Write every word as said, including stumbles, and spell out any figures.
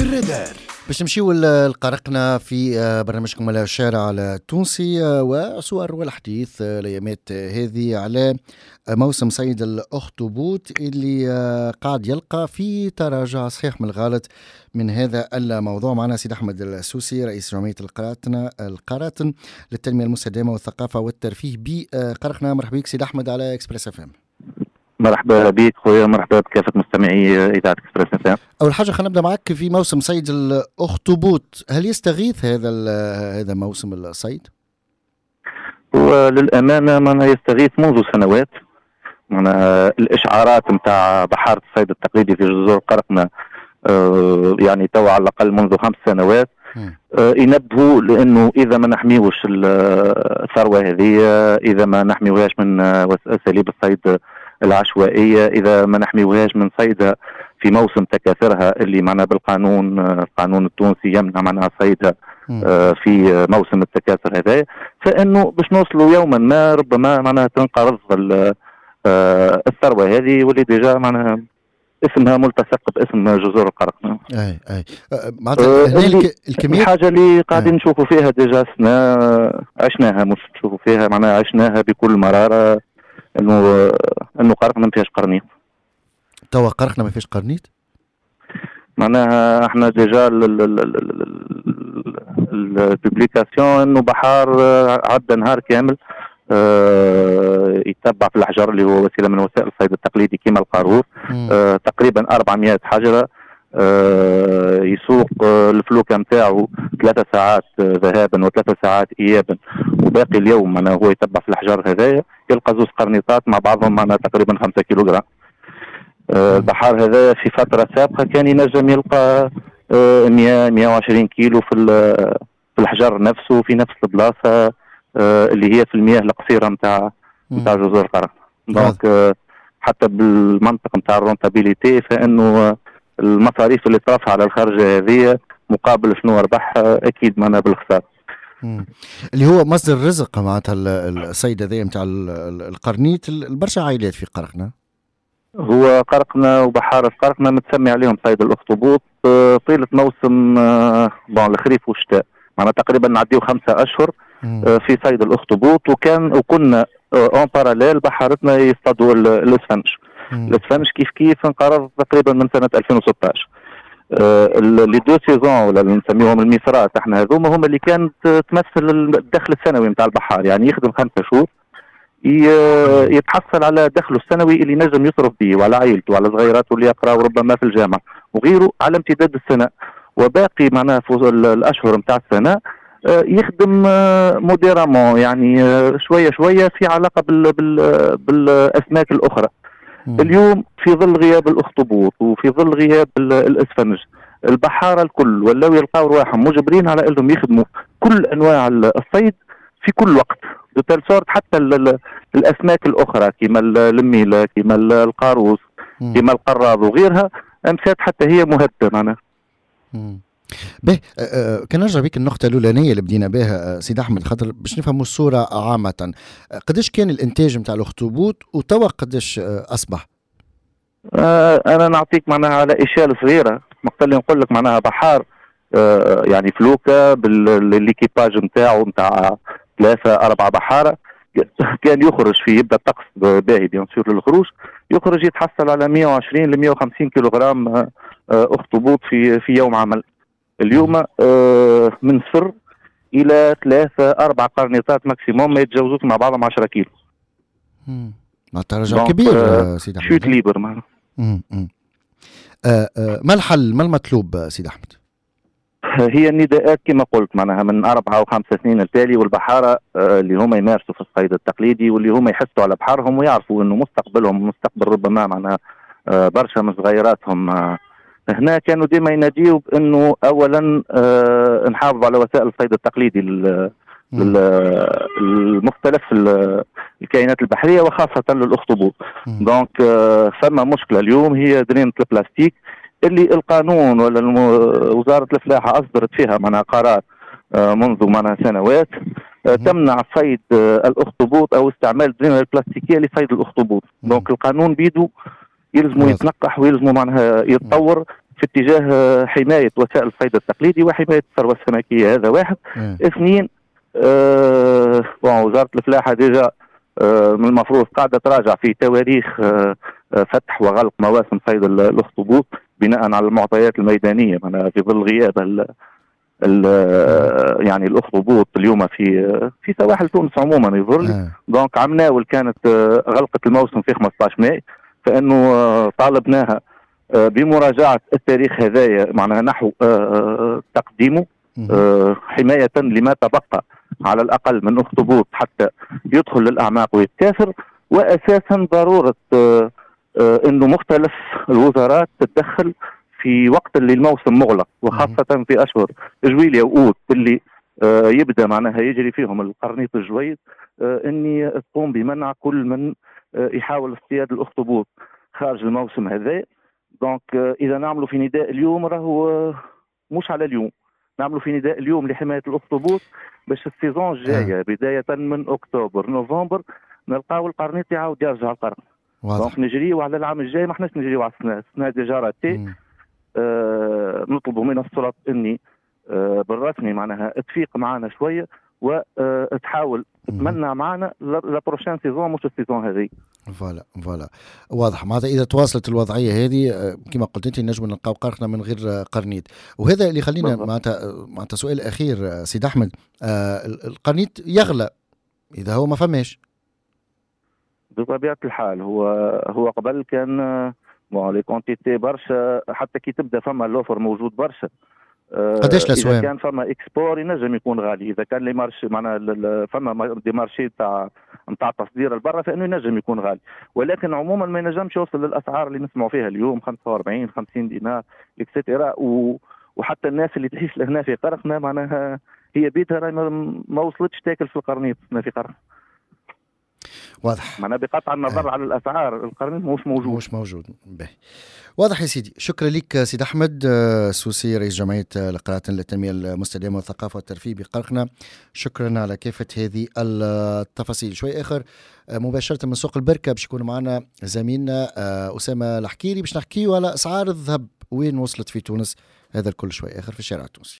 الرادار. باش نمشيو لقرقنا في برنامجكم على الشارع التونسي وصور والحديث الايامات هذه على موسم صيد الاخطبوط اللي قاعد يلقى في تراجع صحيح من الغالط من هذا الموضوع. معنا سيد احمد السوسي رئيس جمعيه القراطنه القراطن للتنميه المستدامه والثقافه والترفيه بقرقنا. مرحبا بك سيد احمد على اكسبريس اف ام. مرحبا بك خويا، مرحبا بكافة مستمعي إذاعة إكسبريس اف ام. أول حاجة خلينا نبدأ معك في موسم صيد الأخطبوط، هل يستغيث هذا هذا موسم الصيد؟ وللأمانة من يستغيث منذ سنوات. من الإشعارات نتاع بحارة الصيد التقليدي في جزر قرقنا آه يعني تو على الأقل منذ خمس سنوات آه ينبهوا لأنه إذا ما نحميوش الثروة هذه، إذا ما نحميوهاش من أساليب الصيد العشوائية، إذا ما نحميوهاش من صيدها في موسم تكاثرها اللي معنا بالقانون القانون التونسي يمنع منها صيدها في موسم التكاثر هذا، فإنه باش نوصلوا يوما ما ربما معناها تنقرض الثروة هذه واللي ديجا معناها اسمها ملتصق باسم جزر القرقنة. اي اي معناتها هنا الكمية الحاجة اللي قاعدين نشوفوا فيها ديجا سنة عشناها، مش نشوفوا فيها معناها عشناها بكل مرارة، انه انه قرقنا ما فيهاش قرنيط. توا قرقنا ما فيهاش قرنيط؟ معناها احنا ديجا البوبليكاسيون انه بحار عدى نهار كامل اه يتبع في الحجر اللي هو وسيله من وسائل الصيد التقليدي كيما القارور، اه تقريبا أربعمائة حجره، اه يسوق اه الفلوكه نتاعو ثلاثة ساعات ذهابا وثلاثة ساعات ايابا، وباقي اليوم معناها هو يتبع في الحجر هذايا يلقى زوج قرنيطات مع بعضهم معناها تقريبا خمسة كيلوغرام. اه البحار هذا في فتره سابقه كان ينجم يلقى اه مئة مئة وعشرين كيلو في في الحجر نفسه في نفس البلاصه اه اللي هي في المياه القصيره نتاع نتاع جزر القرقنة. دونك اه حتى بالمنطق نتاع الرونتابيليتي فانه المصاريف اللي ترفع على الخرجه هذه مقابل شنو ربح اكيد معناها بالخساره. اللي هو مصدر الرزق معناتها الصيد هذا نتاع القرنيط البرشا عائلات في قرقنا. هو قرقنا وبحارة قرقنا متسمي عليهم صيد الاخطبوط طيلة موسم بون الخريف والشتاء، معناها تقريبا نعديو خمسة اشهر في صيد الاخطبوط، وكان وكنا اون باراليل بحارتنا يصطادوا الاسفنج. الاسفنج كيف كيف انقرض تقريبا من سنة ألفين وستة عشر. لي دو سيزون ولا اللي نسميهم الميسرات احنا هذوما هم اللي كانت تمثل الدخل السنوي نتاع البحار، يعني يخدم خمسة شهور يتحصل على دخله السنوي اللي نجم يصرف به وعلى عائلته وعلى صغيراته اللي يقراوا ربما في الجامعه وغيره على امتداد السنه، وباقي معناها في الاشهر نتاع السنه يخدم موديرامون يعني شويه شويه في علاقه بال بال بالاسماك الاخرى. اليوم في ظل غياب الاخطبوط وفي ظل غياب الاسفنج البحاره الكل ولاو يلقاو رواحهم مجبرين على انهم يخدموا كل انواع الصيد في كل وقت، بتال صورت حتى الاسماك الاخرى كما الميله كما القاروص كما القراض وغيرها امسات حتى هي مهدده معنا. به كان نرجع بك النقطة الأولانية اللي بدينا بها سيد أحمد خاطر باش نفهموا الصورة عامة. قديش كان الإنتاج متاع الأخطبوط وتوا قديش أصبح؟ آه أنا نعطيك معناها على إشارة صغيرة، مقتل نقول لك معناها بحار آه يعني فلوكة بالليكيباج نتاعو نتاع ثلاثة أربعة بحارة كان يخرج في يبدأ الطقس باهي بيان سور للخروج يخرج يتحصل على مئة وعشرين ل مئة وخمسين كيلوغرام آه أخطبوط في في يوم عمل. اليوم آه من صفر الى ثلاثة اربع قرنيطات ماكسيموم ما يتجاوزوش مع بعضهم عشرة كيلو. امم مع تراجع كبير آه سيدي احمد. شوت ليبر معنا. امم آه آه ما الحل ما المطلوب سيدي احمد؟ هي النداءات كما قلت معناها من أربعة أو خمسة سنين التالي، والبحارة آه اللي هم يمارسوا في الصيد التقليدي واللي هم يحسوا على بحارهم ويعرفوا انه مستقبلهم مستقبل ربما معناها آه برشا من صغيراتهم آه هنا كانوا ديما يناديوا بانه اولا آه نحافظوا على وسائل الصيد التقليدي المختلف الكائنات البحريه وخاصه للاخطبوط. دونك آه ثم مشكله اليوم هي درينة البلاستيك اللي القانون ولا وزاره الفلاحه اصدرت فيها معناها قرار آه منذ معناها سنوات آه تمنع صيد آه الاخطبوط او استعمال الدرينة البلاستيكيه لصيد الاخطبوط. دونك القانون بيدو يلزموا يتنقح ويلزموا معناها يتطور في اتجاه آه، حمايه وسائل الصيد التقليدي وحمايه الثروه السمكيه. هذا واحد. مم. اثنين، آه وزاره الفلاحه ديجا آه من المفروض قاعده تراجع في تواريخ آه فتح وغلق مواسم صيد الاخطبوط بناء على المعطيات الميدانيه، معناها في ظل غياب ال ال يعني الاخطبوط اليوم في في سواحل تونس عموما يظهر لي. آه. دونك عمناول كانت غلقه الموسم في خمسطاش ماي، فانه طالبناها بمراجعه التاريخ هذايا معناها نحو تقديمه حمايه لما تبقى على الاقل من اخطبوط حتى يدخل للاعماق ويتكاثر. واساسا ضروره انه مختلف الوزارات تتدخل في وقت اللي الموسم مغلق، وخاصه في اشهر جويليا واوت اللي آه يبدا معناها يجري فيهم القرنيط الجويد، آه اني تقوم بمنع كل من آه يحاول اصطياد الاخطبوط خارج الموسم هذا. دونك آه اذا نعملوا في نداء اليوم راهو مش على اليوم، نعملوا في نداء اليوم لحمايه الاخطبوط باش السيزون الجايه بدايه من اكتوبر نوفمبر نلقاو القرنيط يعاود يرجع القرن. دونك نجريو على العام الجاي، ما احناش نجريو على السنه، السنه ديجا راتي. آه نطلبوا من السلطات اني آه بالرسمي معناها تفيق معنا شويه وتحاول تتمنى معنا لا بروشان سيزون مش السيزون هذه. فوالا فوالا واضح. معناتها اذا تواصلت الوضعيه هذه كما قلت انت نجم نلقاو قرقنا من غير قرنيط. وهذا اللي خلينا معناتها معناتها سؤال اخير سيد احمد، آه القرنيط يغلى اذا هو ما فماش بطبيعه الحال. هو هو قبل كان بون لي كونتيتي برشا، حتى كي تبدا فما لوفر موجود برشا. قداش الاسواق؟ اذا كان فما اكسبور ينجم يكون غالي، اذا كان لي مارشي معناها فما دي مارشي تاع نتاع تصدير البرة فانه ينجم يكون غالي، ولكن عموما ما ينجمش يوصل للاسعار اللي نسمعوا فيها اليوم خمسة وأربعين خمسين دينار اكسترا. وحتى الناس اللي تعيش لهنا في قرقنا معناها هي بيتها ما وصلتش تاكل في القرنيط هنا في قرقنا. واضح. معنا بقطع النظر آه. على الاسعار القرنيط مش موجود مش موجود به. واضح يا سيدي. شكرا لك سيد احمد السوسي رئيس جمعيه القراءات للتنميه المستدامه والثقافه والترفيه بقرقنا، شكرا على كافه هذه التفاصيل. شوي اخر مباشره من سوق البركه باش يكون معنا زميلنا اسامه الحكيري باش نحكيو على اسعار الذهب وين وصلت في تونس. هذا الكل شوي اخر في الشارع التونسي.